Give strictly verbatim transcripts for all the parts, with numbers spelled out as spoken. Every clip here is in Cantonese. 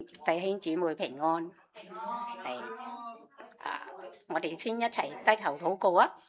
弟兄姊妹平安。係啊，我哋先一齊低頭禱告啊！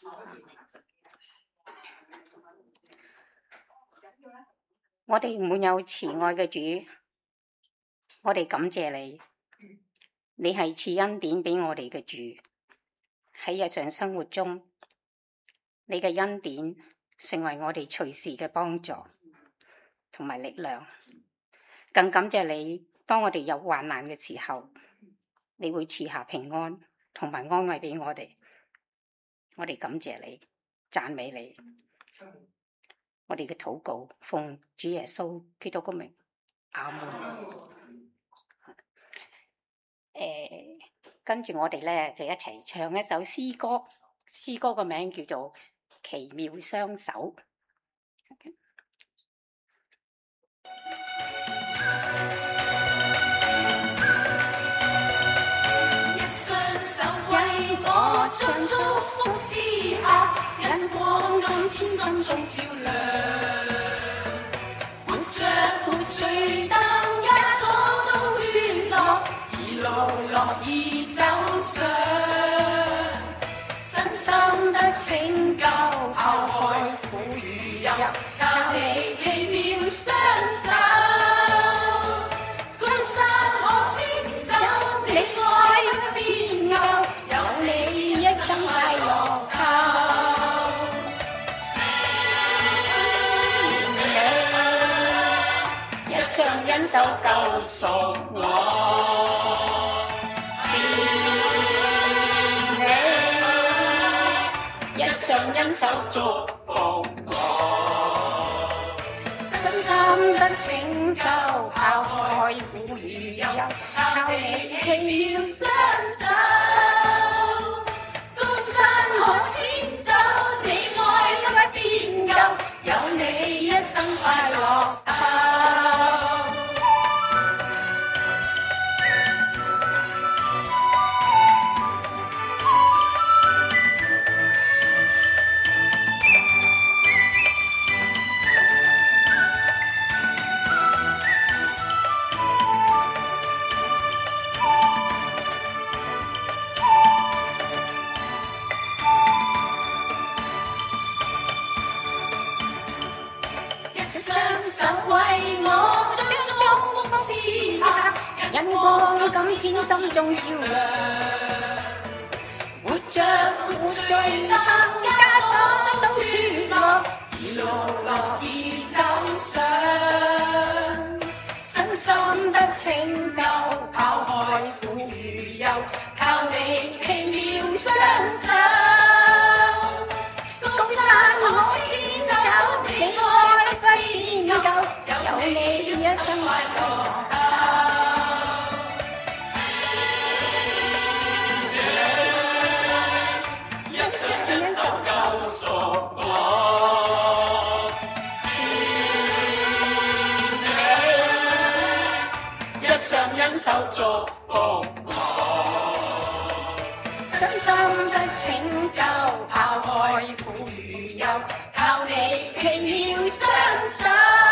我哋滿有慈愛嘅主，我哋感謝你，你係賜恩典俾我哋嘅主。喺日常生活中，你嘅恩典成為我哋隨時嘅幫助同埋力量。更感謝你，當我哋有患難嘅時候，你會賜下平安同埋安慰俾我哋。我哋感謝你，讚美你。我哋嘅禱告奉主耶穌基督嘅名，阿門。誒，跟住我哋咧就一齊唱一首詩歌，詩歌個名叫做《奇妙雙手》。 一雙手為我將祝福賜下，因光今天心中照亮，活着活隨燈一掃都脫落，而路樂意走上，身心得拯救，拋開苦與憂，靠你奇妙雙手，江山可遷走，你愛不變舊，有你一生快樂透。你一雙恩手救贖我，是你一雙恩手祝福我，身心得拯救，拋開苦與憂，靠你奇妙雙手，江山可遷走，你愛不變舊，有你一生快樂透。 因光今天心中照亮， 活着活隨燈枷鎖都脫落，而路樂意走上，身心得拯救，拋開苦與憂，靠你奇妙雙手，江山可遷走，你愛不變舊，有你一生快樂透。手祝福我，身心得拯救，拋開苦與憂，靠你奇妙雙手，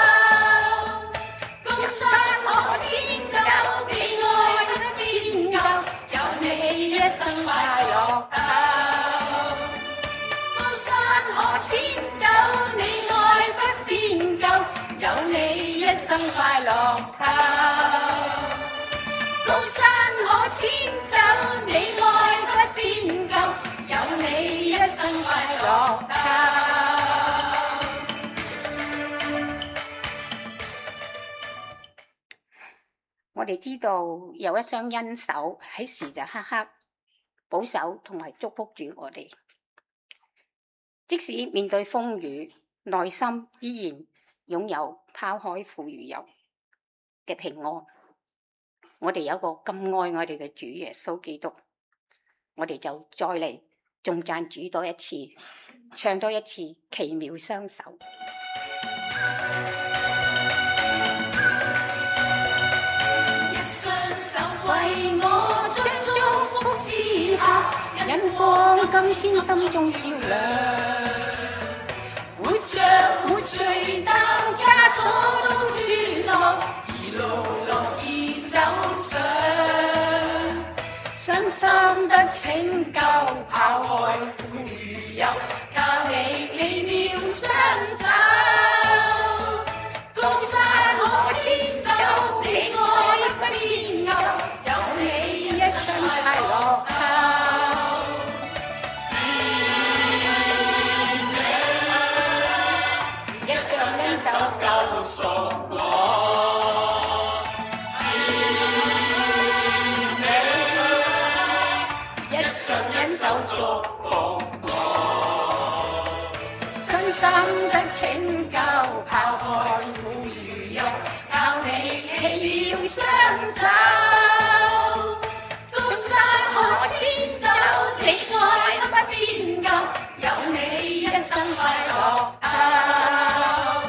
江山可遷走，你愛不變舊，有你一生快樂透。江山可遷走，你愛不變舊，有你一生快樂透。江山可遷走，你愛不變舊，有你一生快樂透。 我哋知道有一雙恩手喺時時刻刻保守同埋祝福住我哋，即使面對風雨，內心依然擁有拋開苦與憂嘅平安。我哋有一個咁愛我哋嘅主耶穌基督，我哋就再嚟頌讚主多一次，唱多一次奇妙雙手。 一雙手為我將祝福賜下， 因光今天心中照亮， 活着活隨燈枷鎖都脫落，而路樂意走上， 拯救，拋開苦與憂，靠你奇妙雙手。高山可遷就，你愛不變舊，有你一生快樂透。是你一生恩手救贖我，是你一生恩手祝福我，身心得拯救，拋開苦與憂，靠你奇妙雙手。高山可遷就，你愛不變舊，有你一生快樂透。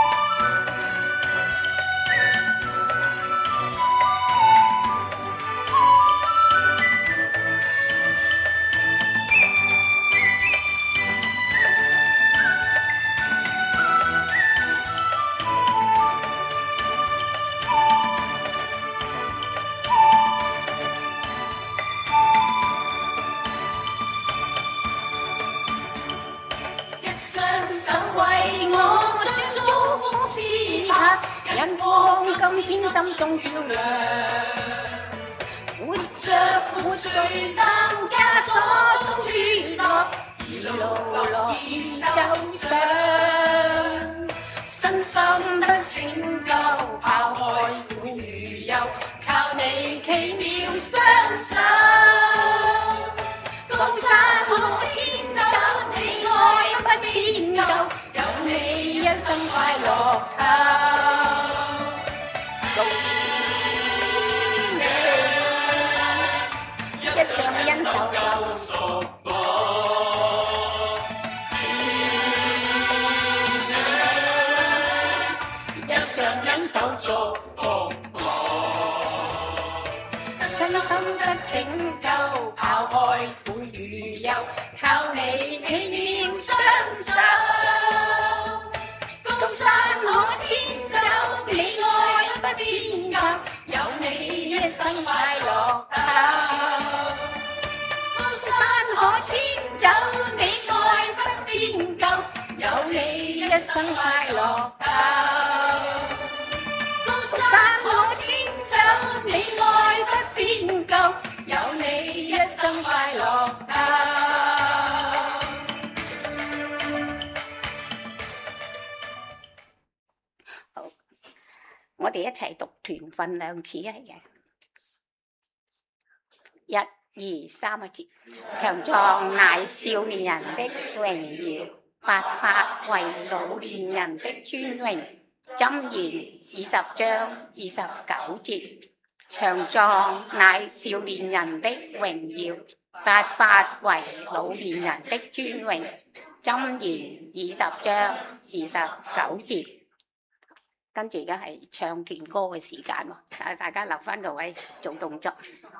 因光今天心中照亮， 活着活罪擔枷鎖都脫落，一路樂意走上，身心得拯救，拋開苦與憂，靠你奇妙雙手。高山可遷就，你愛不變舊，有你一生快樂透。 一生恩手救贖我，是你一生恩手祝福我，身心得拯救，拋開苦與憂，靠你奇妙雙手。高山可遷就，你愛不變舊，有你一生快樂透。高山可遷就，你愛不變舊，有你一生快樂透。高山可遷就，你愛不變舊，有你一生快樂透。 我哋一齊讀團訓兩次啊！一、二、三個字，強壯乃少年人的榮耀，白髮為老年人的尊榮。箴言二十章二十九節，強壯乃少年人的榮耀，白髮為老年人的尊榮。箴言二十章二十九節。跟住而家係唱團歌嘅時間喎，大家留翻個位做動作。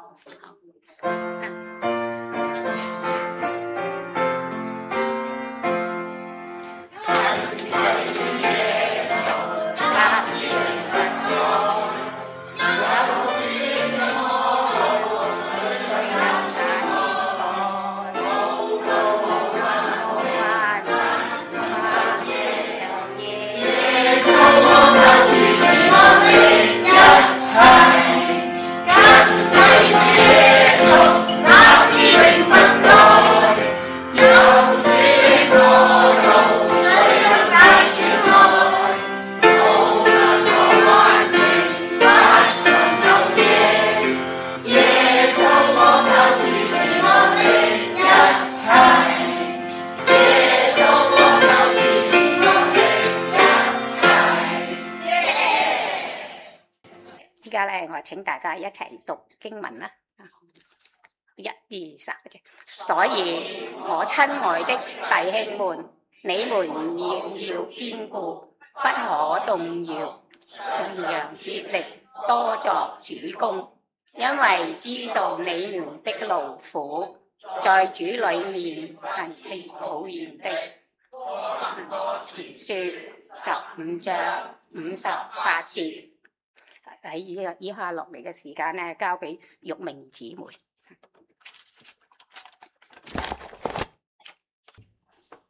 依家咧，我請大家一齊讀經文啦。一、二、三隻。所以我親愛的弟兄們，你們要要堅固，不可動搖，常常竭力多作主工，因為知道你們的勞苦在主裏面係被討厭的。前書十五章五十八節。喺以以下落嚟嘅時間咧，交俾玉明姊妹。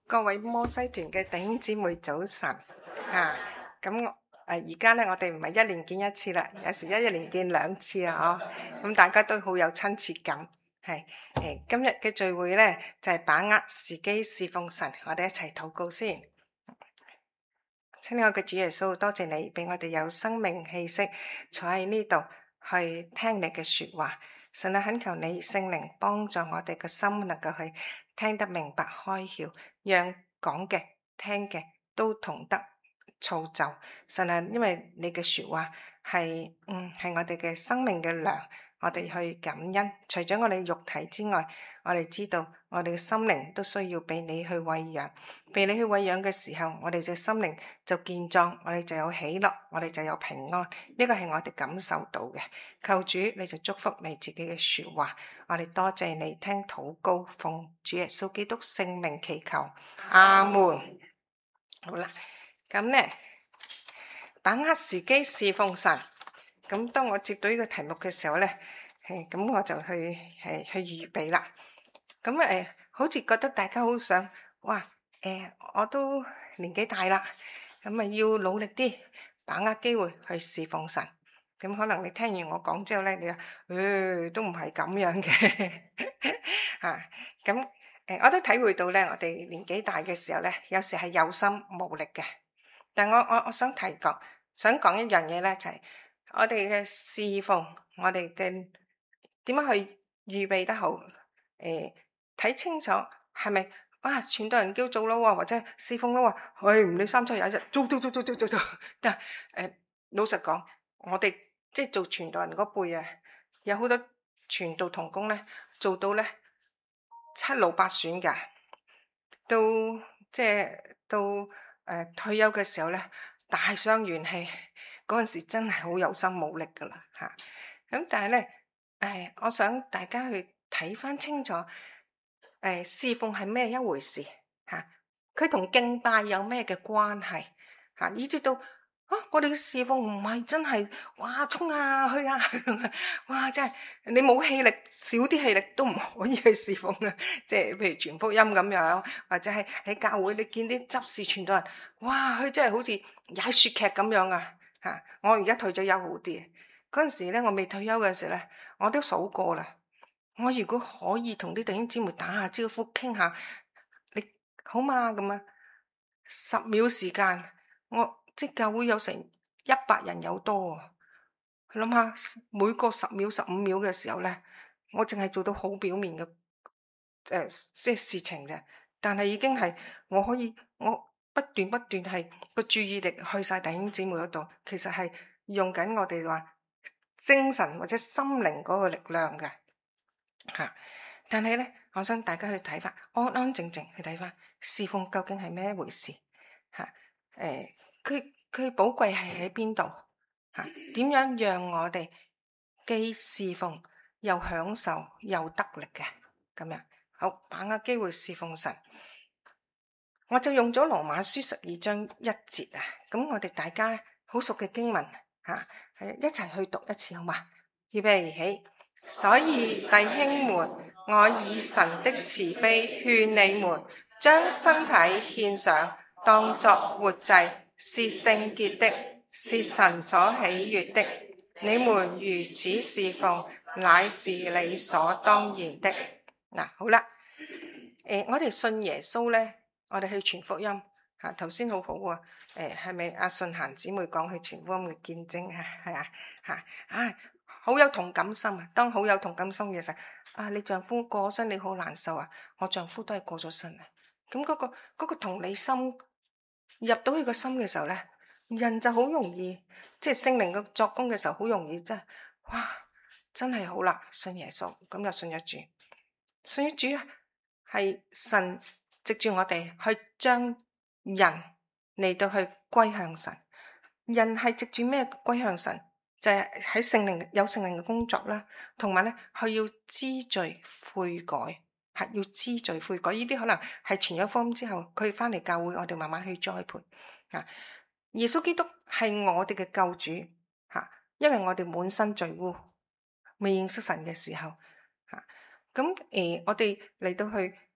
各位摩西團嘅弟兄姊妹早晨啊！咁誒而家咧，我哋唔係一年見一次啦，有時一一年見兩次啊！嗬，咁大家都好有親切感。係誒，今日嘅聚會咧就係把握時機侍奉神，我哋一齊禱告先。親愛嘅主耶穌，多謝你俾我哋有生命氣息坐喺呢度去聽你嘅說話。神啊，懇求你聖靈幫助我哋嘅心能夠去聽得明白開竅，讓講嘅聽嘅都同得造就。神啊，因為你嘅說話係嗯係我哋嘅生命嘅糧，我哋去感恩。除咗我哋肉體之外，我哋知道我哋嘅心靈都需要被你去餵養。被你去餵養嘅時候，我哋嘅心靈就健壯，我哋就有喜樂，我哋就有平安。呢個係我哋感受到嘅。求主你就祝福你自己嘅說話，我哋多謝你聽禱告，奉主耶穌基督聖名祈求，阿門。好啦，咁咧把握時機侍奉神。咁當我接到呢個題目嘅時候咧，誒咁我就去誒去預備啦。咁誒好似覺得大家好想，哇！誒，我都年紀大啦，咁啊要努力啲，把握機會去侍奉神。咁可能你聽完我講之後咧，你話誒都唔係咁樣嘅嚇。咁誒我都體會到咧，我哋年紀大嘅時候咧，有時係有心無力嘅。但我我我想提講，想講一樣嘢咧，就係我哋嘅侍奉，我哋嘅點樣去預備得好？誒睇清楚係咪？哇！傳道人叫做咯喎，或者侍奉咯喎，唉唔理三七廿一日，做做做做做做做。但係誒老實講，我哋即係做傳道人嗰輩啊，有好多傳道同工咧，做到咧七老八損㗎，到即係到誒退休嘅時候咧，大傷元氣，嗰陣時真係好有心冇力㗎啦嚇。咁但係咧，誒我想大家去睇返清楚。誒，侍奉係咩一回事吓？佢同敬拜有咩嘅關係吓？以至到啊，我哋嘅侍奉唔係真係哇衝啊去啊，哇真係你冇氣力，少啲氣力都唔可以去侍奉啊！即係譬如傳福音咁樣，或者係喺教會你見啲執事傳道人，哇佢真係好似踩雪屐咁樣啊吓！我而家退咗休好啲，嗰陣時咧我未退休嘅時候咧，我都數過啦。我如果可以同啲弟兄姊妹打下招呼，傾下你好嘛咁啊，十秒時間，我即教會有成一百人有多啊！諗下每個十秒、十五秒嘅時候咧，我淨係做到好表面嘅誒即係事情啫，但係已經係我可以我不斷不斷係個注意力去晒弟兄姊妹嗰度，其實係用緊我哋話精神或者心靈嗰個力量嘅。吓，但係咧，我想大家去睇翻，安安靜靜去睇翻侍奉究竟係咩一回事吓？誒，佢佢寶貴係喺邊度吓？點樣讓我哋既侍奉又享受又得力嘅咁樣？好，把握機會侍奉神，我就用咗羅馬書十二章一節啊。咁我哋大家好熟嘅經文吓，係一齊去讀一次好嘛？預備起。所以弟兄們，我以神的慈悲勸你們，將身體獻上，當作活祭，是聖潔的，是神所喜悅的。你們如此侍奉，乃是理所當然的。嗱，好啦，誒，我哋信耶穌咧，我哋去傳福音吓，頭先好好啊，誒，係咪阿信嫻姊妹講去傳福音嘅見證啊？係啊，吓啊！好有同感心啊！當好有同感心嘅時候，啊，你丈夫過身，你好難受啊！我丈夫都係過咗身啊！咁嗰個嗰個同理心入到佢個心嘅時候咧，人就好容易，即係聖靈嘅作工嘅時候，好容易真係，哇！真係好啦，信耶穌，咁就信咗主，信咗主係神藉住我哋去將人嚟到去歸向神，人係藉住咩歸向神？就係喺聖靈有聖靈嘅工作啦，同埋咧佢要知罪悔改，係要知罪悔改。呢啲可能係傳咗福音之後，佢翻嚟教會，我哋慢慢去栽培。啊，耶穌基督係我哋嘅救主，吓，因為我哋滿身罪污，未認識神嘅時候，吓，咁誒，我哋嚟到去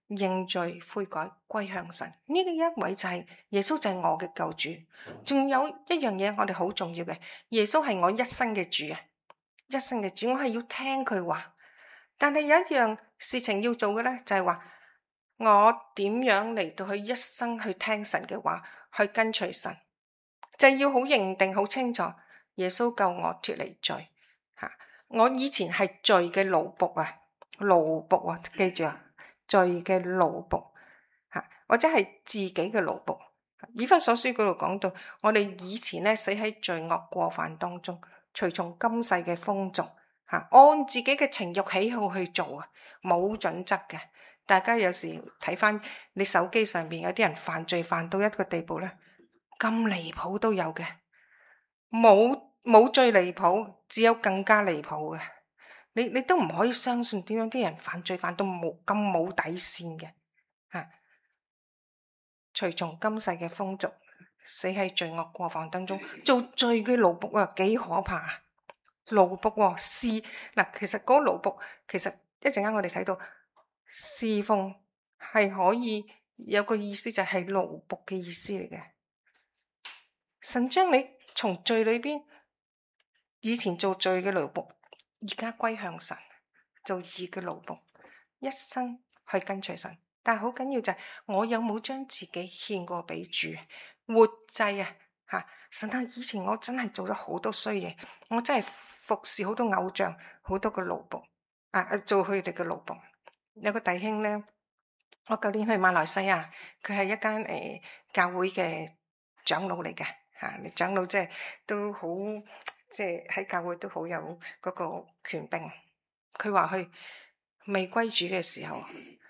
認罪悔改歸向神。呢個一位就係耶穌，就係我嘅救主。仲有一樣嘢我哋好重要嘅，耶穌係我一生嘅主啊，一生嘅主，我係要聽佢話。但係有一樣事情要做嘅咧，就係話我點樣嚟到去一生去聽神嘅話，去跟隨神，就係要好認定好清楚，耶穌救我脫離罪吓。我以前係罪嘅奴僕啊，奴僕啊，記住啊，罪嘅奴僕吓，或者係自己嘅奴僕。以弗所書嗰度講到，我哋以前咧死喺罪惡過犯當中，隨從今世嘅風俗吓，按自己嘅情慾喜好去做啊，冇準則嘅。大家有時睇翻你手機上邊有啲人犯罪犯到一個地步咧，咁離譜都有嘅，冇冇最離譜，只有更加離譜嘅。你你都唔可以相信點樣啲人犯罪犯到冇咁冇底線嘅吓，隨從今世嘅風俗，死喺罪惡過犯當中，做罪嘅奴僕啊，幾可怕啊！奴僕是嗱，其實嗰個奴僕，其實一陣間我哋睇到。侍奉係可以有個意思，就係奴僕嘅意思嚟嘅。神將你從罪裏邊，以前做罪嘅奴僕，而家歸向神，做義嘅奴僕，一生去跟隨神。但係好緊要就係我有冇將自己獻過俾主，活祭啊吓！神啊，以前我真係做咗好多衰嘢，我真係服侍好多偶像，好多個奴僕啊，做佢哋嘅奴僕。有個弟兄咧，我舊年去馬來西亞，佢係一間誒、呃、教會嘅長老嚟嘅吓，你長老即係都好，即係喺教會都好有嗰個權柄。佢話佢未歸主嘅時候，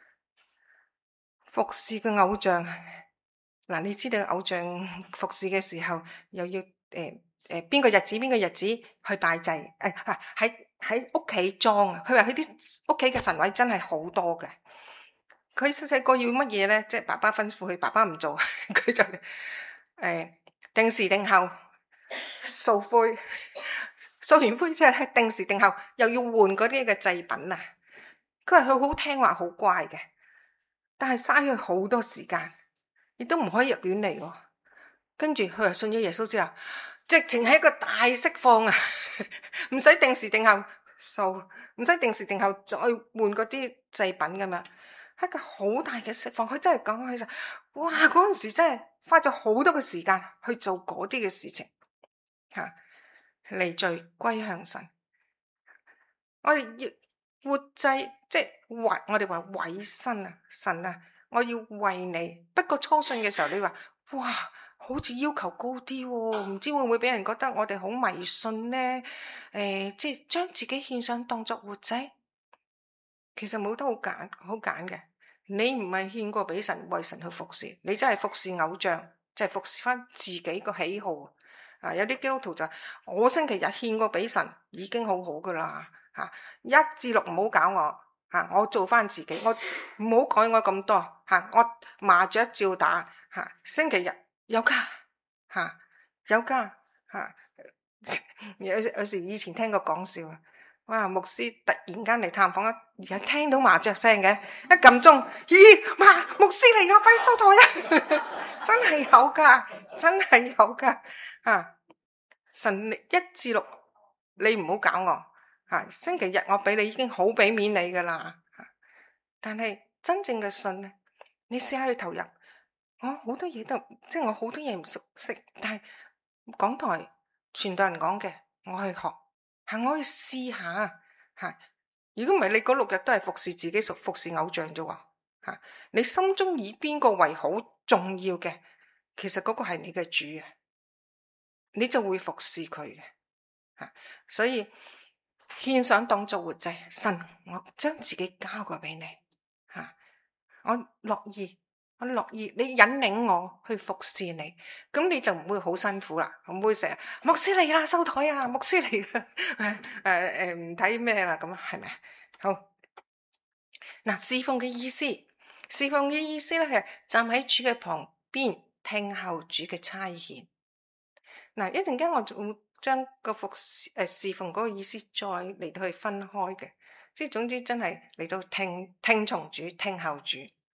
服侍個偶像嗱，你知道偶像服侍嘅時候，又要誒誒邊個日子邊個日子去拜祭誒啊喺。喺屋企裝啊！佢話佢啲屋企嘅神位真係好多嘅。佢細細個要乜嘢咧？即係爸爸吩咐佢，爸爸唔做，佢就誒、呃、定時定候掃灰，掃完灰之後係定時定候又要換嗰啲嘅祭品啊！佢話佢好聽話好乖嘅，但係嘥咗好多時間，亦都唔可以入亂嚟喎。跟住佢話信咗耶穌之後，直情係一個大釋放啊！唔使定時定候掃，唔使定時定候再換嗰啲祭品噶嘛，係一個好大嘅釋放。佢真係講起就，哇！嗰陣時真係花咗好多嘅時間去做嗰啲嘅事情，吓離罪歸向神。我哋要活祭，即係委，我哋話委身啊，神啊，我要為你。不過初信嘅時候，你話哇，好似要求高啲喎，唔知會唔會俾人覺得我哋好迷信呢？誒、呃，即係將自己獻上當作活祭，其實冇得好揀，好揀嘅。你唔係獻過俾神，為神去服侍，你真係服侍偶像，即係服侍翻自己個喜好。啊，有啲基督徒就我星期日獻過俾神，已經好好噶啦。吓、啊，一至六唔好搞我，吓、啊，我做翻自己，我唔好改我咁多，吓、啊，我麻雀照打，吓、啊，星期日。有家吓、啊，有家吓、啊，有有時以前聽過講笑啊，哇！牧師突然間嚟探訪啊，而家聽到麻雀聲嘅，一撳鐘，咦，哇！牧師嚟啦，快啲收台啊！真係有噶，真係有噶啊！神力一至六，你唔好搞我吓、啊，星期日我俾你已經好俾面你噶啦、啊，但係真正嘅信咧，你試下去投入。我好多嘢都即係我好多嘢唔熟悉，但係港台傳道人講嘅，我去學，係我去試下吓。如果唔係，你嗰六日都係服侍自己，服服侍偶像啫喎吓。你心中以邊個為好重要嘅，其實嗰個係你嘅主啊，你就會服侍佢嘅吓。所以獻上當作活祭，神，我將自己交過俾你吓，我樂意。我樂意你引領我去服侍你，咁你就唔會好辛苦啦，唔會成日牧師嚟啦，收台啊，牧師嚟啦，誒誒誒唔睇咩啦，咁係咪？好嗱，侍奉嘅意思，侍奉嘅意思咧係站喺主嘅旁邊，聽候主嘅差遣。嗱，一陣間我就會將個服侍誒侍奉嗰個意思再嚟到去分開嘅，即係總之真係嚟到聽聽從主，聽候主。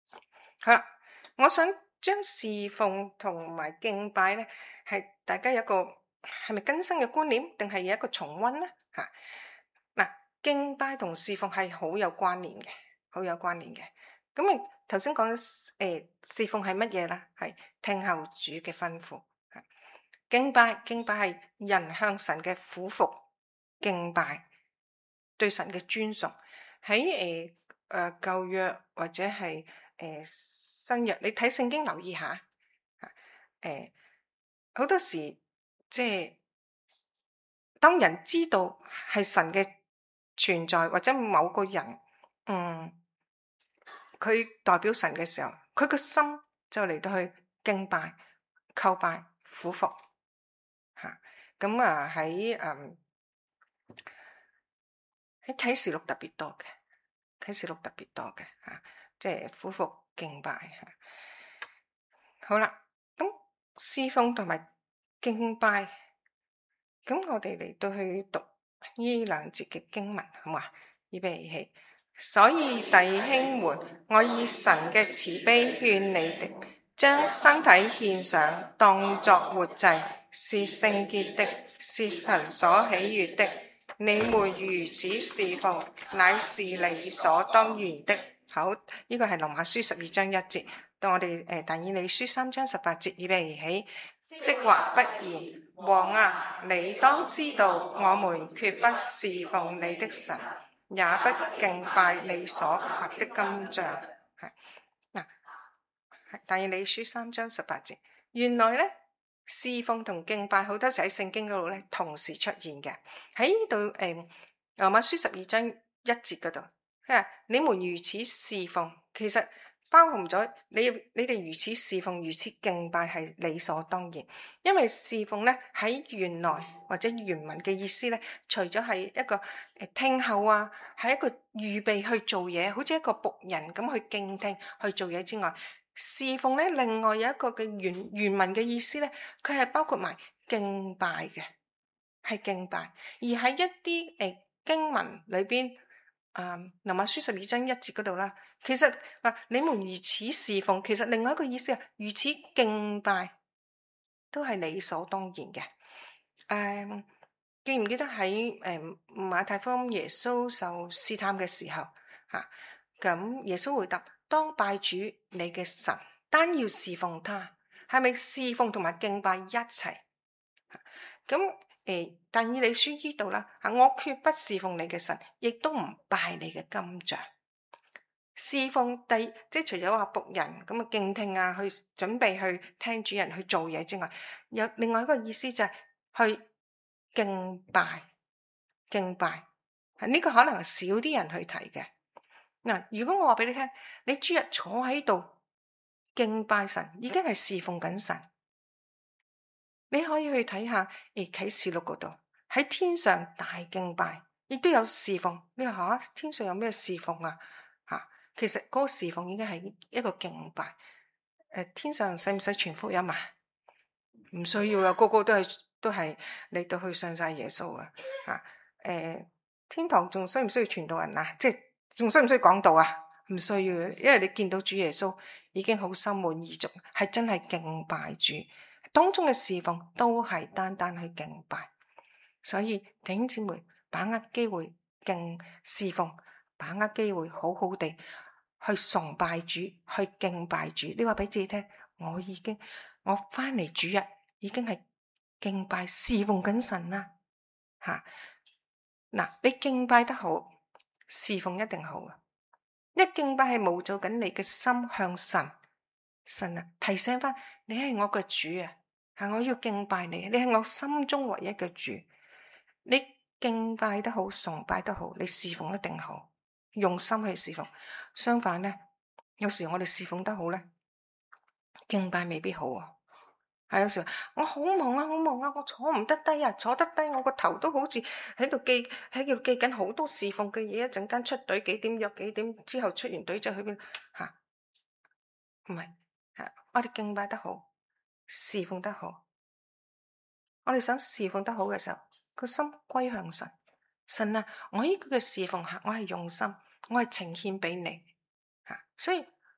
好啦，我想將侍奉同埋敬拜咧，係大家有一個係咪更新嘅觀念，定係有一個重溫咧？吓，嗱，敬拜同侍奉係好有關聯嘅，好有關聯嘅。咁啊，頭先講誒，侍奉係乜嘢啦？係聽候主嘅吩咐。敬拜，敬拜係人向神嘅俯伏敬拜，對神嘅尊崇。喺誒誒舊約或者係誒、呃、新約，你睇聖經留意下，誒、呃、好多時即係當人知道係神嘅存在，或者某個人，嗯，佢代表神嘅時候，佢個心就嚟到去敬拜、叩拜、俯伏。吓，咁啊喺誒喺啟示錄特別多嘅，啟示錄特別多嘅吓，即係俯伏敬拜吓。好啦，咁侍奉同埋敬拜，咁我哋嚟到去讀呢兩節嘅經文，好嘛？預備起。所以弟兄們，我以神嘅慈悲勸你哋，將身體獻上，當作活祭，是聖潔的，是神所喜悅的。你們如此侍奉，乃是理所當然的。好，呢、這個係羅馬書十二章一節。到我哋誒但以理書三章十八節，預備起。即或不然，王啊，你當知道，我們決不侍奉你的神，也不敬拜你所刻的金像。係嗱，但以理書三章十八節，原來咧侍奉同敬拜好多時喺聖經嗰度咧同時出現嘅。喺呢度誒羅馬書十二章一節嗰度，啊，你們如此侍奉，其實包含咗你你哋如此侍奉、如此敬拜係理所當然，因為侍奉咧喺原來或者原文嘅意思咧，除咗係一個誒聽候啊，係一個預備去做嘢，好似一個僕人咁去敬聽去做嘢之外，侍奉咧另外有一個嘅原原文嘅意思咧，佢係包括埋敬拜嘅，係敬拜，而喺一啲誒、呃、經文裏邊。誒，羅馬書十二章一節嗰度啦，其實啊，你們如此侍奉，其實另外一個意思啊，如此敬拜，都係理所當然嘅。誒、嗯，記唔記得喺誒馬太福音耶穌受試探嘅時候，吓咁耶穌回答：當拜主你嘅神，單要侍奉他，係咪侍奉同埋敬拜一齊？咁。誒，但以理書呢度啦，吓我決不侍奉你嘅神，亦都唔拜你嘅金像。侍奉第即係除咗話僕人咁啊敬聽啊，去準備去聽主人去做嘢之外，有另外一個意思就係去敬拜，敬拜。呢、這個可能少啲人去提嘅。嗱，如果我話俾你聽，你主日坐喺度敬拜神，已經係侍奉緊神。你可以去睇下誒啟示錄嗰度，喺天上大敬拜，亦都有侍奉。你話吓、啊、天上有咩侍奉啊？吓、啊，其實嗰個侍奉已經係一個敬拜。誒、呃，天上使唔使傳福音啊？唔需要啊，個個都係都係嚟到去信晒耶穌啊。吓，誒，天堂仲需唔需要傳道人啊？即係仲需唔需要講道啊？唔需要，因為你見到主耶穌已經好心滿意足，係真係敬拜主。當中嘅侍奉都係單單去敬拜，所以弟兄姊妹把握機會敬侍奉，把握機會好好地去崇拜主，去敬拜主。你話俾自己聽，我已經我翻嚟主日已經係敬拜侍奉緊神啦。吓，嗱，你敬拜得好，侍奉一定好啊！一敬拜係模造緊你嘅心向神，神啊，提醒翻你係我嘅主啊！係我要敬拜你，你係我心中唯一嘅主。你敬拜得好，崇拜得好，你侍奉一定好，用心去侍奉。相反咧，有時我哋侍奉得好咧，敬拜未必好啊。係有時我好忙啊，好忙啊，我坐唔得低啊，坐得低我個頭都好似喺度記喺度記緊好多侍奉嘅嘢。一陣間出隊幾點約幾點之後出完隊就去邊吓？唔係吓，我哋敬拜得好，侍奉得好，我哋想侍奉得好嘅時候，個心歸向神。神啊，我呢個嘅侍奉客，我係用心，我係呈獻俾你吓，所以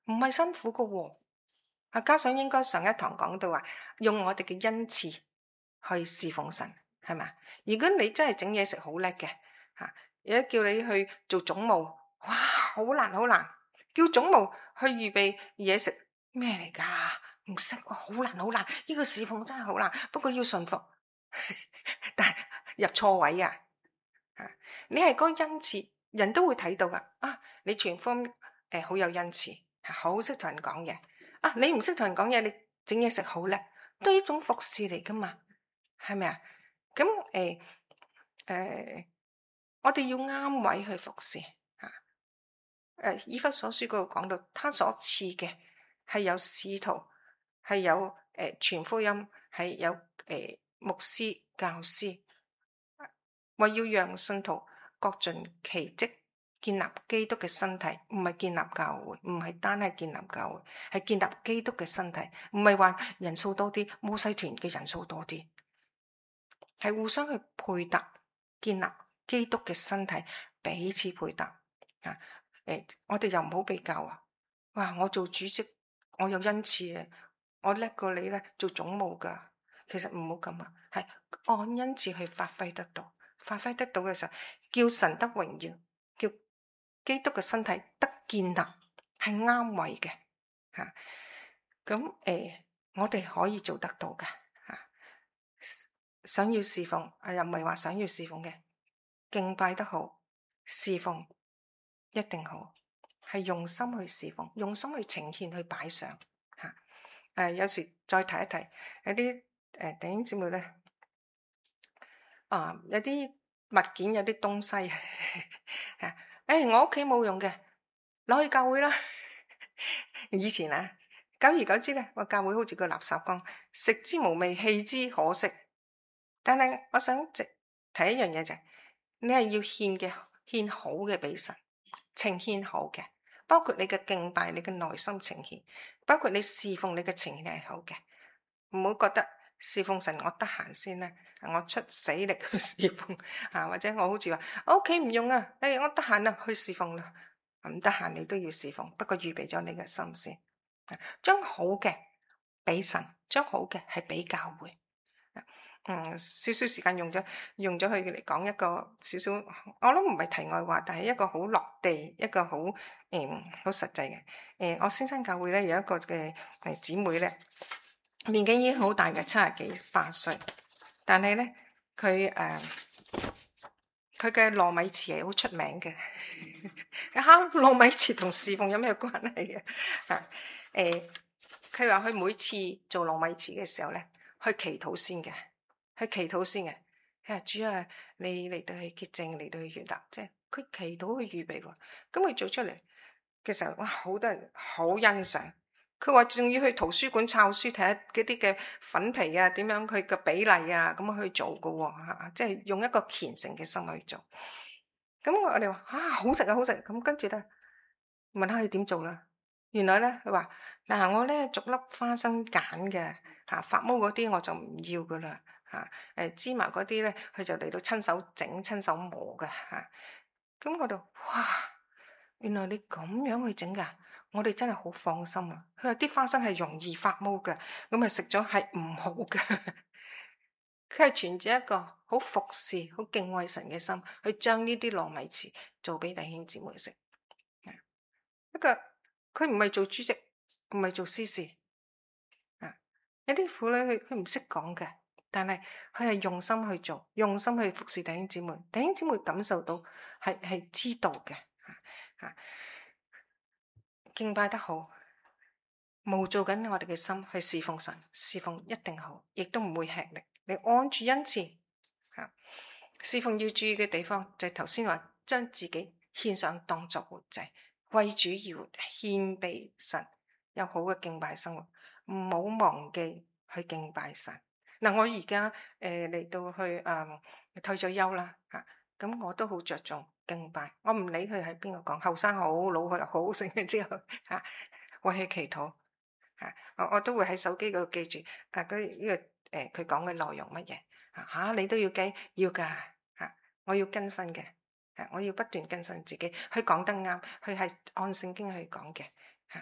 唔係辛苦噶喎。啊，加上應該上一堂講到話，用我哋嘅恩賜去侍奉神，係咪？如果你真係整嘢食好叻嘅，吓，而家叫你去做總務，哇，好難好難，叫總務去預備嘢食咩嚟噶？唔識，好難好難，呢個侍奉真係好難。不過要順服，但係入錯位啊！吓，你係嗰個恩賜，人都會睇到噶。啊，你傳福音誒，好有恩賜，好識同人講嘢。啊，你唔識同人講嘢，你整嘢食好叻，都係一種服侍嚟噶嘛，係咪啊？咁誒誒，我哋要啱位去服侍啊。誒，以弗所書嗰度講到，他所賜嘅係有使徒，係有誒傳福音，係有誒牧師、教師，為要讓信徒各盡其職，建立基督嘅身體，唔係建立教會，唔係單係建立教會，係建立基督嘅身體，唔係話人數多啲，摩西團嘅人數多啲，係互相去配搭，建立基督嘅身體，彼此配搭啊！誒，我哋又唔好比較啊！哇，我做主席，我有恩賜啊，我叻過你咧，做總務噶，其實唔好咁啊，係按恩賜去發揮得到，發揮得到嘅時候，叫神得榮耀，叫基督嘅身體得建立，係啱位嘅吓。咁、啊、誒，我哋可以做得到嘅吓、啊。想要侍奉，又唔係話想要侍奉嘅，敬拜得好，侍奉一定好，係用心去侍奉，用心去呈獻，去擺上吓。誒、啊，有時再提一提，有啲誒弟兄姊妹咧，啊，有啲物件，有啲東西吓。誒、哎，我屋企冇用嘅，攞去教會啦。以前啊，久而久之咧，個教會好似個垃圾缸，食之無味，棄之可惜。但係我想提一樣嘢就係、是，你係要獻嘅，獻好嘅俾神，呈獻好嘅，包括你嘅敬拜，你嘅內心呈獻，包括你侍奉你嘅呈獻係好嘅，唔好覺得侍奉神我得閒先咧，我出死力去侍奉啊，或者我好似話我屋企唔用啊，誒、哎、我得閒啦去侍奉啦，唔得閒你都要侍奉，不過預備咗你嘅心先，將好嘅俾神，將好嘅係俾教會。嗯，少少時間用咗用咗佢嚟講一個少少，我諗唔係題外話，但係一個好落地，一個好誒好實際嘅。誒、呃，我先生教會咧有一個嘅誒姊妹咧，年紀已經好大嘅，七十幾八歲，但係咧佢誒佢嘅糯米糍係好出名嘅。吓，糯米糍同侍奉有咩關係嘅？啊，誒、呃，佢話佢每次做糯米糍嘅時候咧，去祈禱先嘅。去祈禱先嘅，佢話主啊，你嚟到去潔淨，嚟到去悅納，即係佢祈禱去預備喎。咁佢做出嚟嘅時候，哇，好多人好欣賞。佢話仲要去圖書館抄書睇下嗰啲嘅粉皮啊，點樣佢嘅比例啊，咁去做噶喎嚇，即係用一個虔誠嘅心去做。咁我哋話啊，好食啊，好食！咁跟住咧問下佢點做啦。原來咧佢話嗱，我咧逐粒花生揀嘅嚇，發毛嗰啲我就唔要噶啦。吓，誒芝麻嗰啲咧，佢就嚟到親手整、親手磨嘅吓。咁我就哇，原來你咁樣去整噶，我哋真係好放心啊。佢話啲花生係容易發毛嘅，咁啊食咗係唔好嘅。佢係存住一個好服侍、好敬畏神嘅心，去將呢啲糯米糍做俾弟兄姊妹食。不過佢唔係做主席，唔係做司事。啊，有啲婦女佢佢唔識講嘅。但係佢係用心去做，用心去服侍弟兄姊妹，弟兄姊妹感受到係係知道嘅吓吓，敬拜得好，冇做緊我哋嘅心去侍奉神，侍奉一定好，亦都唔會吃力。你按住恩賜吓，侍奉要注意嘅地方就係頭先話，將自己獻上當作活祭，為主而活，獻俾神，有好嘅敬拜生活，唔好忘記去敬拜神。嗱，我而家誒嚟到去誒、呃、退咗休啦嚇，咁、啊、我都好着重敬拜，我唔理佢喺邊個講，後生好老佢又好成嘅之後嚇、啊，為佢祈禱嚇、啊，我我都會喺手機嗰度記住啊，佢呢、這個誒佢講嘅內容乜嘢嚇，你都要記要㗎嚇、啊，我要更新嘅嚇、啊，我要不斷更新自己，佢講得啱，佢係按聖經去講嘅嚇，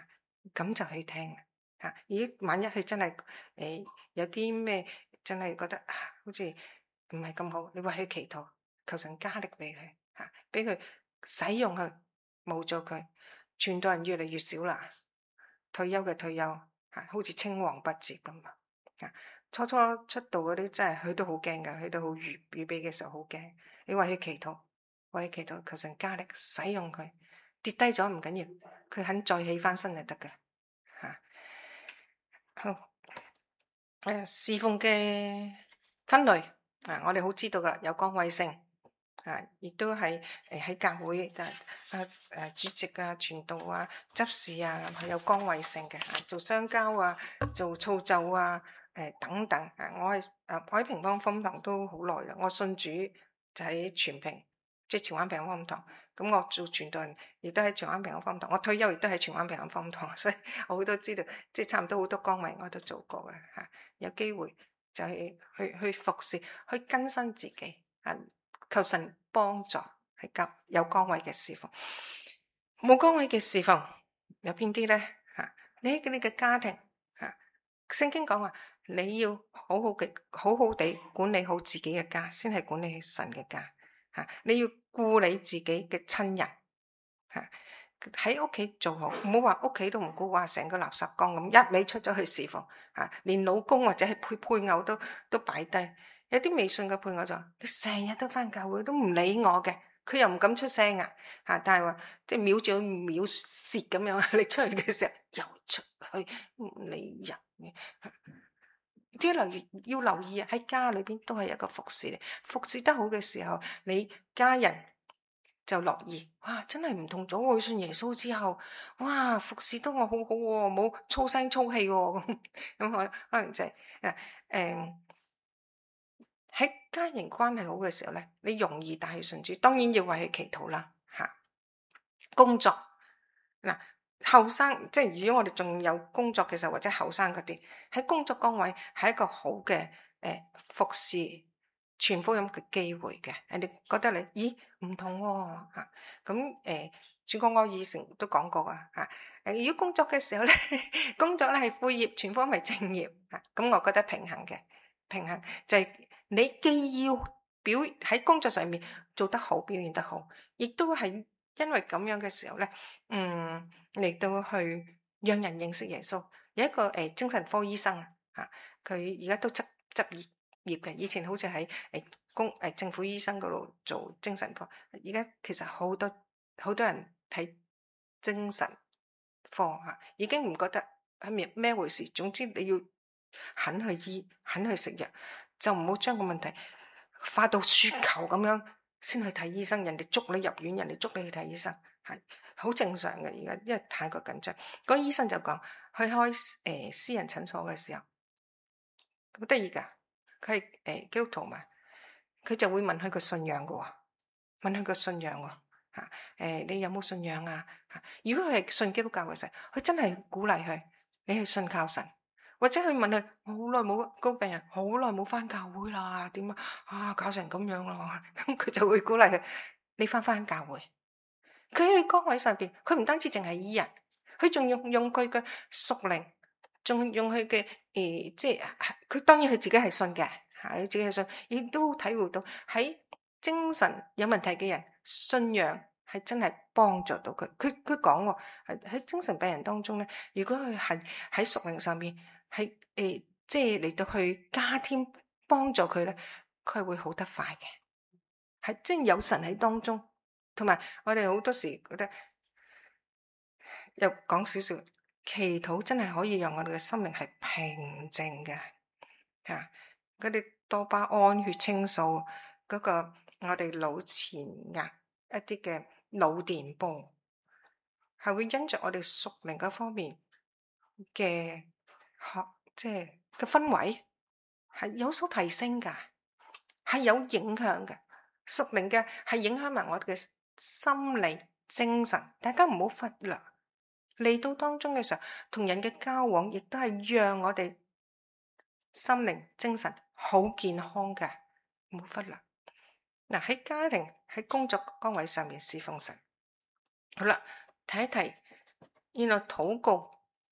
咁就去聽嚇。咦，萬一佢真係誒、呃、有啲咩真係覺得啊，好似唔係咁好，你為佢祈禱，求神加力俾佢嚇，俾佢使用佢，冇咗佢，傳道人越嚟越少啦。退休嘅退休嚇，好似青黃不接咁啊！初初出道嗰啲真係佢都好驚㗎，佢都好預預備嘅時候好驚。你為佢祈禱，為佢祈禱，求神加力使用佢，跌低咗唔緊要，佢肯再起翻身就得㗎嚇。好，誒侍奉嘅分類啊，我哋好知道噶啦，有崗位性啊，亦都係誒喺教會誒誒誒主席啊、傳道啊、執事啊，係有崗位性嘅啊，做相交啊、做操奏啊。誒等等啊！我係誒我喺平方福音堂都好耐啦。我信主就喺全平，即係荃灣平方福音堂。咁我做傳道人亦都喺荃灣平方福音堂。我退休亦都喺荃灣平方福音堂，所以我都知道，即係差唔多好多崗位我都做過嘅嚇。有機會就係去去服侍，去更新自己啊！求神幫助係夾有崗位嘅侍奉，冇崗位嘅侍奉有邊啲咧嚇？你喺你嘅家庭嚇，聖經講話。你要好好嘅，好好地管理好自己嘅家，先係管理神嘅家吓。你要顧你自己嘅親人吓，喺屋企做好，唔好話屋企都唔顧，話成個垃圾缸咁，一味出咗去侍奉吓，連老公或者係配配偶都都擺低。有啲未信嘅配偶就話：你成日都翻教會，都唔理我嘅，佢又唔敢出聲啊吓，但係話即係秒住秒蝕咁樣，你出去嘅時候又出去唔理人嘅。啲留意要留意啊！喺家裏邊都係一個服侍嚟，服侍得好嘅時候，你家人就樂意。哇！真係唔同咗，我信耶穌之後，哇！服侍得我好好喎，冇粗聲粗氣喎。咁咁可可能就係誒誒喺家人關係好嘅時候咧，你容易帶佢信主。當然要為佢祈禱啦嚇。工作嗱。後生即係如果我哋仲有工作嘅時候，或者後生嗰啲喺工作崗位係一個好嘅誒、呃、服侍傳福音嘅機會嘅，人哋覺得你咦唔同喎嚇咁誒，主講我以前都講過啊嚇誒，如果工作嘅時候咧，工作咧係副業，傳福音係正業嚇，咁、啊、我覺得平衡嘅平衡就係你既要表喺工作上面做得好，表現得好，亦都係。因為咁樣嘅時候咧，嗯，嚟到去讓人認識耶穌。有一個誒、呃、精神科醫生啊，佢而家都執執業嘅。以前好似喺誒公誒政府醫生嗰度做精神科，而家其實好多好多人睇精神科嚇、啊，已經唔覺得係咩咩回事。總之你要肯去醫，肯去食藥，就唔好將個問題化到雪球咁樣。先去睇醫生，人哋捉你入院，人哋捉你去睇醫生，係好正常嘅。而家因為太過緊張，嗰個醫生就講，去開誒、呃、私人診所嘅時候，好得意噶，佢係誒基督徒嘛，佢就會問佢個信仰噶喎，問佢個信仰喎，吓、啊、誒、呃、你有冇信仰啊？吓、啊，如果佢係信基督教嘅時候，佢真係鼓勵佢，你去信靠神。或者去問佢，好耐冇個病人，好耐冇翻教會啦，點啊？啊，搞成咁樣咯，咁佢就會鼓勵佢，你翻翻教會。佢喺崗位上邊，佢唔單止淨係醫人，佢仲用用佢嘅屬靈，仲用佢嘅誒，即係佢當然佢自己係信嘅，吓佢自己係信，亦都體會到喺精神有問題嘅人，信仰係真係幫助到佢。佢佢講喎，喺喺精神病人當中咧，如果佢係喺屬靈上面。係誒、呃，即係嚟到去加添幫助佢咧，佢係會好得快嘅。係即係有神喺當中，同埋我哋好多時覺得又講少少祈禱，真係可以讓我哋嘅心靈係平靜嘅吓。嗰啲多巴胺、血清素嗰、嗰個我哋腦前額一啲嘅腦電波，係會因着我哋屬靈嗰方面嘅。學即係個氛圍係有所提升噶，係有影響嘅。屬靈嘅係影響埋我哋嘅心理、精神，大家唔好忽略。嚟到當中嘅時候，同人嘅交往亦都係讓我哋心靈、精神好健康嘅，唔好忽略。嗱，喺家庭、喺工作崗位上面侍奉神。好啦，睇一睇，原來禱告。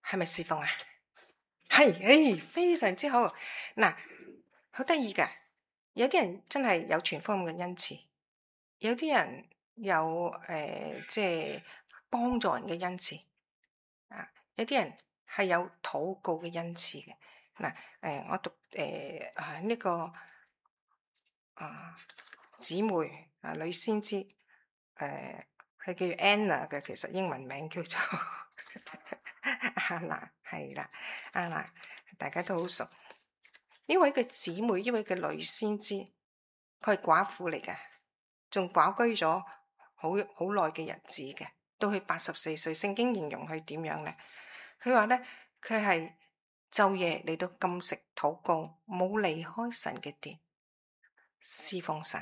係咪侍奉啊？係，誒，非常之好。嗱，好得意㗎，有啲人真係有傳福音嘅恩賜，有啲人有誒、呃，即係幫助人嘅恩賜啊，有啲人係有禱告嘅恩賜嘅。嗱，誒，我讀誒啊呢個啊姊妹啊女先知，誒、呃，佢叫 Anna 嘅，其實英文名叫做阿娜，係啦，阿娜，大家都好熟。呢位嘅姊妹，呢位嘅女先知，佢係寡婦嚟嘅，仲寡居咗好好耐嘅日子嘅，到佢八十四歲，聖經形容佢點樣咧？佢話咧，佢係晝夜嚟到禁食禱告，冇離開神嘅殿，侍奉神。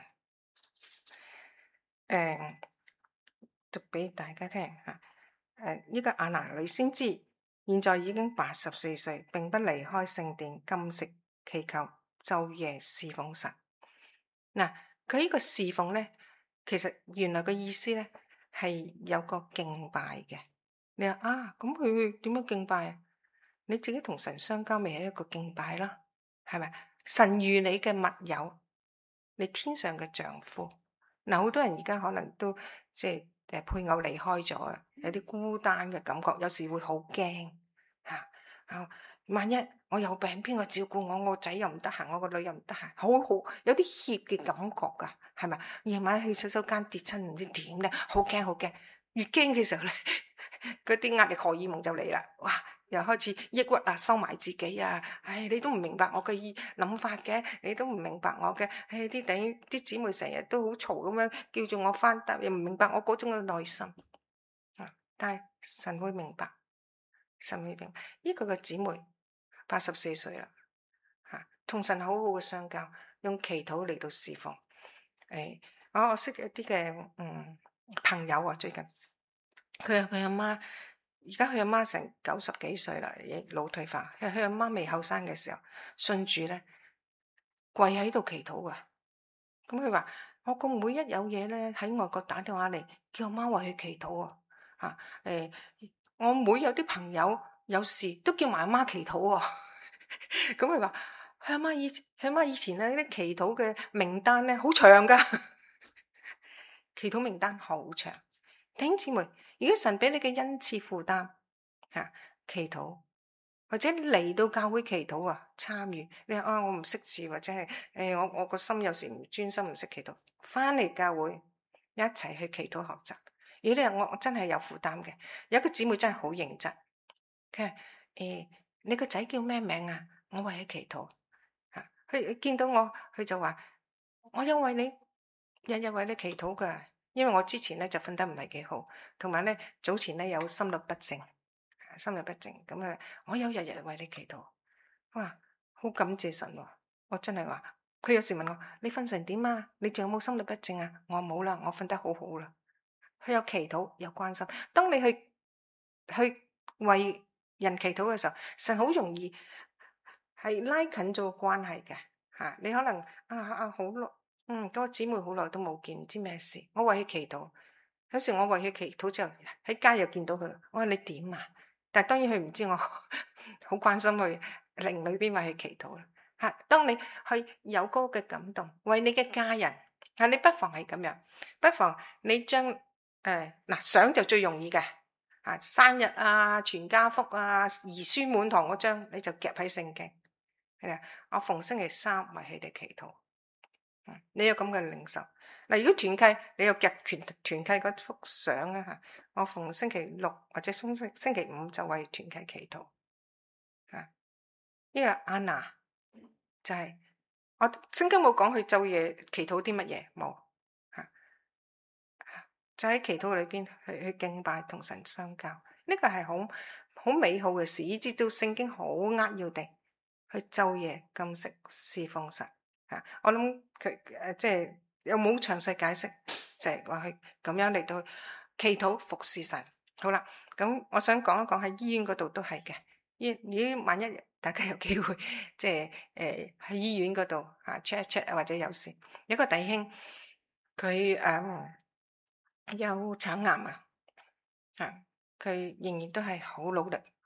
誒、呃，讀俾大家聽吓。誒、呃，呢個亞拿女先知，現在已經八十四歲，並不離開聖殿，禁食祈求，晝夜侍奉神。嗱，佢呢個侍奉咧，其實原來嘅意思咧係有個敬拜嘅。你話啊，咁佢點樣敬拜啊？你自己同神相交，咪係一個敬拜啦，係咪？神如你嘅密友，你天上嘅丈夫。嗱，好多人而家可能都即係誒配偶離開咗啊，有啲孤單嘅感覺，有時會好驚嚇啊！萬一我有病，邊個照顧我？我個仔又唔得閒，我個女又唔得閒，好好有啲怯嘅感覺㗎，係咪？夜晚去洗手間跌親，唔知點咧，好驚好驚。越驚嘅時候咧，嗰啲壓力荷爾蒙就嚟啦，哇！又開始抑鬱啊，收埋自己啊，唉，你都唔明白我嘅意諗法嘅，你都唔明白我嘅，唉，啲弟啲姊妹成日都好嘈咁樣叫住我返，但又唔明白我嗰種嘅內心。啊！但係神會明白，神會明白。呢個嘅姊妹八十四歲啦，吓同神好好嘅相交，用祈禱嚟到侍奉。誒，我我識咗一啲嘅嗯朋友啊，最近佢佢阿媽。而家佢阿媽成九十幾歲啦，亦腦退化。佢佢阿媽未後生嘅時候，信主咧，跪喺度祈禱噶。咁佢話：我個妹一有嘢咧，喺外國打電話嚟，叫我媽為佢祈禱啊。嚇、欸、誒，我妹有啲朋友有事，都叫埋阿媽祈禱啊。咁佢話：佢阿媽以佢阿媽以前咧啲祈禱嘅名單咧好長噶，祈禱名單好長。弟兄姊妹，如果神俾你嘅恩賜負擔吓祈禱，或者嚟到教會祈禱啊，參與你話啊，我唔識字或者係誒、欸，我我個心有時唔專心，唔識祈禱，翻嚟教會一齊去祈禱學習。如果你話我我真係有負擔嘅，有一個姊妹真係好認真，佢話誒，你個仔叫咩名啊？我為佢祈禱吓，佢見到我，佢就話我有為你日日為你祈禱噶。因為我之前咧就瞓得唔係幾好，同埋咧早前咧有心律不正，心律不正咁啊，我有日日為你祈禱，哇，好感謝神喎！我真係話，佢有時問我你瞓成點啊？你仲有冇心律不正啊？我冇啦，我瞓得好好啦。佢有祈禱，有關心。當你去去為人祈禱嘅時候，神好容易係拉近咗個關係嘅吓。你可能啊啊好耐。嗯，嗰個姊妹好耐都冇見，唔知咩事。我為佢祈禱，有時我為佢祈禱之後喺街又見到佢，我話你點啊？但係當然佢唔知我好關心佢靈裏邊為佢祈禱啦。吓，當你去有嗰個嘅感動，為你嘅家人，吓你不妨係咁樣，不妨你將誒嗱相就最容易嘅，啊生日啊、全家福啊、兒孫滿堂嗰張，你就夾喺聖經，係啊，我逢星期三為佢哋祈禱。你有咁嘅領受嗱，如果團契你有夾團團契嗰幅相啊吓，我逢星期六或者星星星期五就為團契祈禱啊。呢個阿娜就係我聖經冇講佢晝夜祈禱啲乜嘢，冇吓，就喺祈禱裏邊去去敬拜同神相交，呢個係好好美好嘅事，以至到聖經好扼要地去晝夜禁食侍奉神。啊！我諗佢誒，即係有冇詳細解釋，就係話佢咁樣嚟到祈禱服侍神。好啦，咁我想講一講喺醫院嗰度都係嘅。醫如果萬一大家有機會，即係誒喺醫院嗰度吓 check 一 check 或者有時有個弟兄佢誒、嗯、有腸癌啊，啊佢仍然都係好努力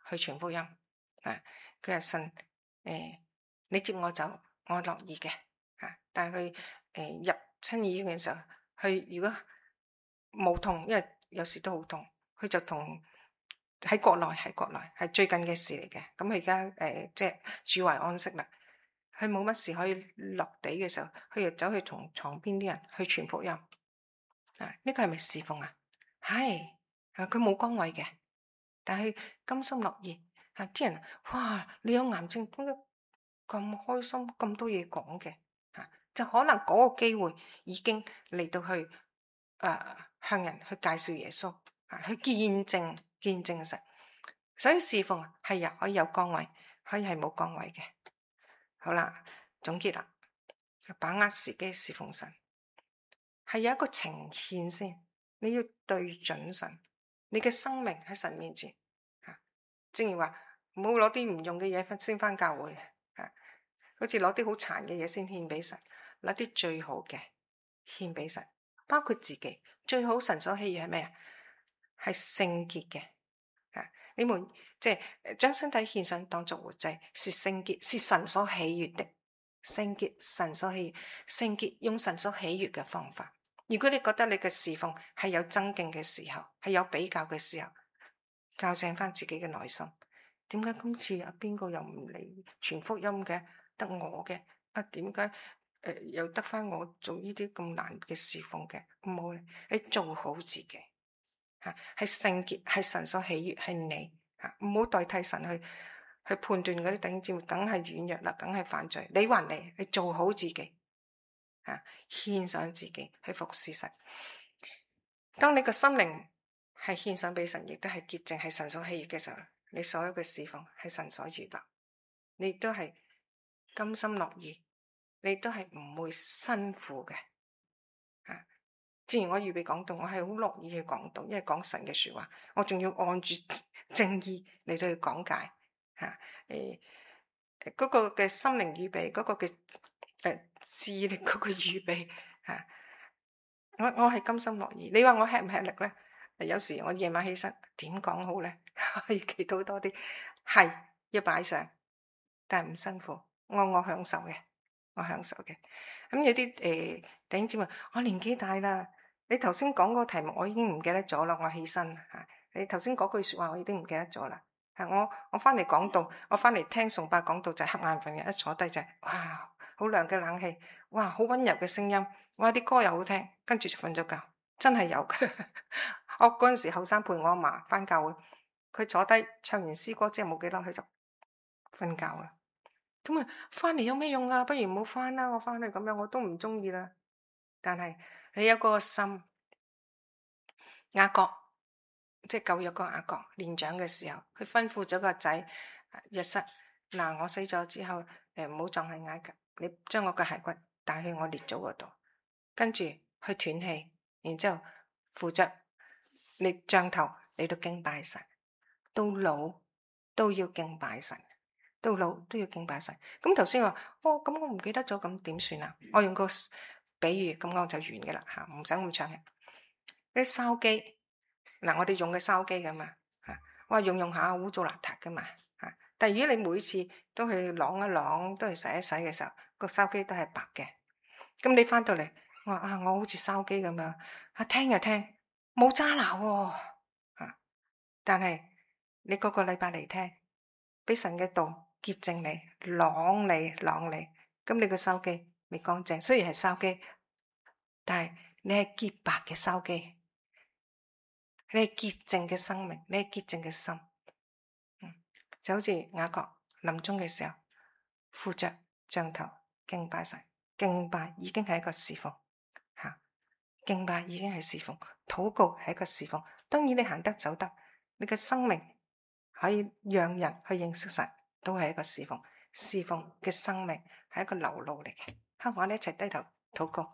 去傳福音啊。佢話神誒、呃，你接我走，我樂意嘅啊。但係佢誒入親醫院嘅時候，佢如果冇痛，因為有時都好痛，佢就同喺國內喺國內係最近嘅事嚟嘅。咁佢而家誒即係主懷安息啦。佢冇乜事可以落地嘅時候，佢又走去同床邊啲人去傳福音。啊，呢個係咪侍奉啊？係啊，佢冇崗位嘅，但係甘心樂意。啊，啲人哇，你有癌症點解咁開心，咁多嘢講嘅？啊，就可能嗰個機會已經嚟到去誒、呃、向人去介紹耶穌，啊，去見證見證神。所以侍奉係啊，可以有崗位，可以係冇崗位嘅。好啦，總結啦，把握時機侍奉神，係有一個呈現先，你要對準神，你嘅生命喺神面前。吓，正如話唔好攞啲唔用嘅嘢先返教會，吓，好似攞啲好殘嘅嘢先獻俾神，攞啲最好嘅獻俾神，包括自己最好。神所喜悅係咩啊？係聖潔嘅。吓，你們即係將身體獻上當作活祭，是聖潔，是神所喜悅的。聖潔，神所喜悅，聖潔用神所喜悅嘅方法。如果你覺得你嘅侍奉係有增勁嘅時候，係有比較嘅時候，校正翻自己嘅內心，點解今次啊邊個又唔嚟傳福音嘅，得我嘅？啊，點解誒又得翻我做呢啲咁難嘅侍奉嘅？唔好，你做好自己吓，係聖潔，係神所喜悅，係你吓，唔好代替神去去判斷嗰啲弟兄姊妹，梗係軟弱啦，梗係犯罪。你還你，你做好自己吓，獻上自己去服侍神。當你個心靈係獻上俾神，亦都係潔淨，係神所喜悅嘅時候，你所有嘅侍奉係神所悅納，你都係甘心樂意，你都係唔會辛苦嘅吓。之前我預備講道，我係好樂意去講道，因為講神嘅說話，我仲要按住正義嚟到去講解吓。誒、呃，嗰、那個嘅心靈預備，嗰、那個嘅誒智力嗰個預備吓，我我係甘心樂意。你話我吃唔吃力咧？有時我夜晚起身點講好咧？可以祈禱多啲，係要擺上，但係唔辛苦，我我享受嘅，我享受嘅。咁有啲誒弟兄姊妹，我年紀大啦。你頭先講嗰個題目我已經唔記得咗啦，我起身吓。你頭先嗰句說話我已經唔記得咗啦。係我我翻嚟講道，我翻嚟聽崇拜講道就係瞌眼瞓嘅，一坐低就係哇好涼嘅冷氣，哇好溫柔嘅聲音，哇啲歌又好聽，跟住就瞓咗覺，真係有嘅。我嗰陣時後生陪我阿嫲翻教會，佢坐低唱完詩歌之後冇幾耐佢就瞓覺啦。咁啊翻嚟有咩用啊？不如唔好翻啦，我翻嚟咁樣我都唔中意啦。但係你有嗰個心，雅各即係舊約個雅各年長嘅時候，佢吩咐咗個仔約瑟，嗱，我死咗之後，誒唔好葬喺埃及，你將我嘅骸骨帶去我列祖嗰度，跟住去斷氣，然之後扶着你杖頭你都敬拜神，到老都要敬拜神，到老都要敬拜神。咁頭先話，哦咁我唔記得咗，咁點算啊？我用個比喻，咁我就完嘅啦吓，唔使咁長嘅。啲燒機嗱，我哋用嘅燒機噶嘛吓，我用用下污糟邋遢噶嘛吓。但係如果你每次都去啷一啷，都去洗一洗嘅時候，個燒機都係白嘅。咁你翻到嚟，我話啊，我好似燒機咁樣，啊聽就聽，冇渣拿喎吓。但係你個個禮拜嚟聽，俾神嘅道潔淨你，啷你啷你，咁你個燒機未乾淨，雖然係燒機，但係你係潔白嘅燒機，你係潔淨嘅生命，你係潔淨嘅心，嗯，就好似雅各臨終嘅時候，扶着杖頭敬拜神，敬拜已經係一個侍奉吓，敬拜已經係侍奉，禱告係一個侍奉。當然你行得走得，你嘅生命可以讓人去認識神，都係一個侍奉。侍奉嘅生命係一個流露嚟嘅。好，我哋一齊低頭禱告。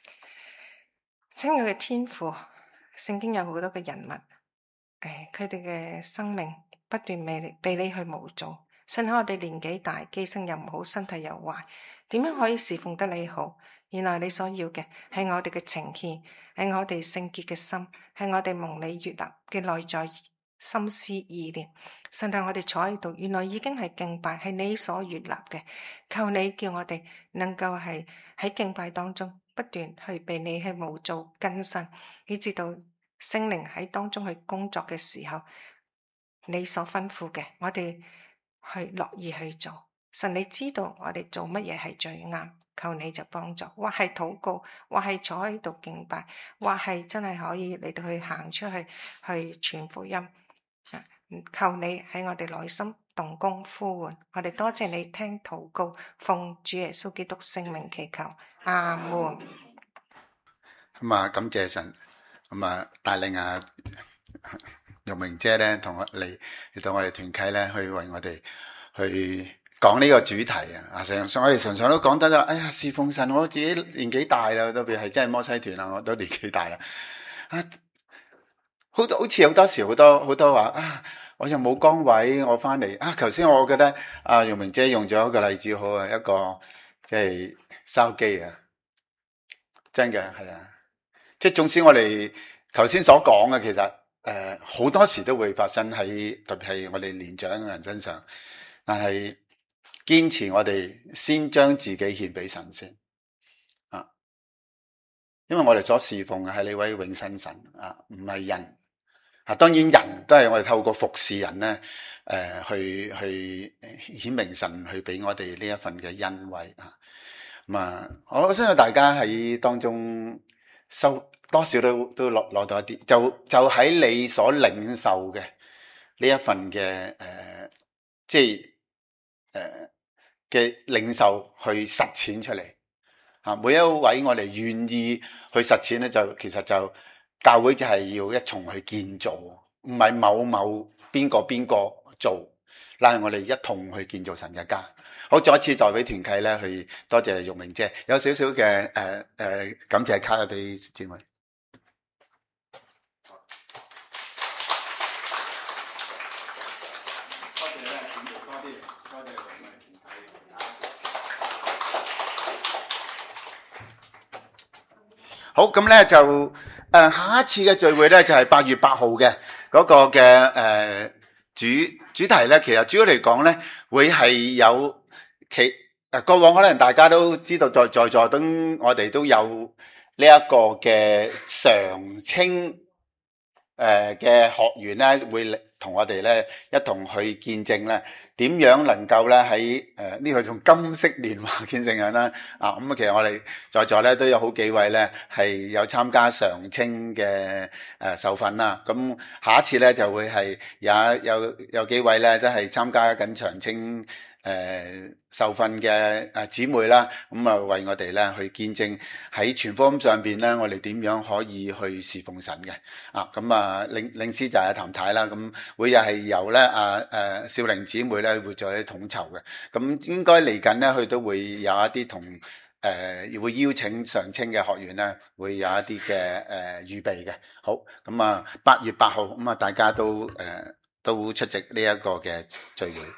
親愛嘅天父，聖經有好多嘅人物，誒，佢哋嘅生命不斷被你被你去模造。幸好我哋年紀大，記性又唔好，身體又壞，點樣可以侍奉得你好？原來你所要嘅係我哋嘅呈獻，係我哋聖潔嘅心，係我哋蒙你悅納嘅內在心思意念。神啊，我哋坐喺度，原來已經係敬拜，係你所悅納嘅。求你叫我哋能夠係喺敬拜當中不斷去被你去模造更新，以至到聖靈喺當中去工作嘅時候，你所吩咐嘅，我哋去樂意去做。神，你知道我哋做乜嘢係最啱，求你就幫助。或係禱告，或係坐喺度敬拜，或係真係可以嚟到去行出去去傳福音。求你喺我哋內心動工呼喚，我哋多謝你聽禱告，奉主耶穌基督聖名祈求，阿門。 咁啊，感謝神，咁啊帶領啊玉明姐咧，同我嚟嚟到我哋團契咧，去為我哋去講呢個主題啊！啊，常常我哋常常都講得啦，哎呀，侍奉神，我自己年紀大啦，特別係真係摩西團啦，我都年紀大啦，啊，好多好似好多時好多好多話啊，我又冇崗位，我翻嚟啊！頭先我覺得啊，玉明姐用咗一個例子好啊，一個即係筲箕啊，真嘅係啊，即係縱使我哋頭先所講嘅，其實誒好、呃、多時都會發生喺特別係我哋年長嘅人身上，但係堅持我哋先將自己獻俾神先啊，因為我哋所侍奉嘅係呢位永生神啊，唔係人。啊，當然人都係我哋透過服侍人咧，誒、呃，去去顯明神去俾我哋呢一份嘅恩惠啊。咁啊，我相信大家喺當中收多少都都攞攞到一啲，就就喺你所領受嘅呢一份嘅誒、呃，即係誒嘅領受去實踐出嚟啊。每一位我哋願意去實踐咧，就其實就。教會就係要一重去建造，唔係某某邊個邊個做，拉我哋一同去建造神嘅家。好，再一次代表團契咧，去多謝玉明姐，有少少嘅誒誒感謝卡俾姊妹。多謝咧，多啲，多謝玉明團契。好，咁咧就。誒，下一次嘅聚會咧就係八月八號嘅嗰個嘅誒主主題咧，其實主要嚟講咧會係有其誒過往可能大家都知道，在在座都我哋都有呢一個嘅常青誒嘅學員咧，會同我哋咧一同去見證咧，點樣能夠咧喺誒呢個種金色年華見證人啦啊！咁啊，其實我哋在座咧都有好幾位咧係有參加常青嘅誒受訓啦。咁下一次咧就會係有有有幾位咧都係參加緊常青誒受訓嘅誒姊妹啦。咁啊為我哋咧去見證喺傳福音上邊咧，我哋點樣可以去侍奉神嘅啊！咁啊領領詩就係譚太啦。咁會又係由咧啊誒少玲姊妹咧會再統籌嘅。咁應該嚟緊咧，佢都會有一啲同誒會邀請常青嘅學員咧，會有一啲嘅誒預備嘅。好，咁啊八月八號咁啊，大家都誒、呃、都出席呢一個嘅聚會。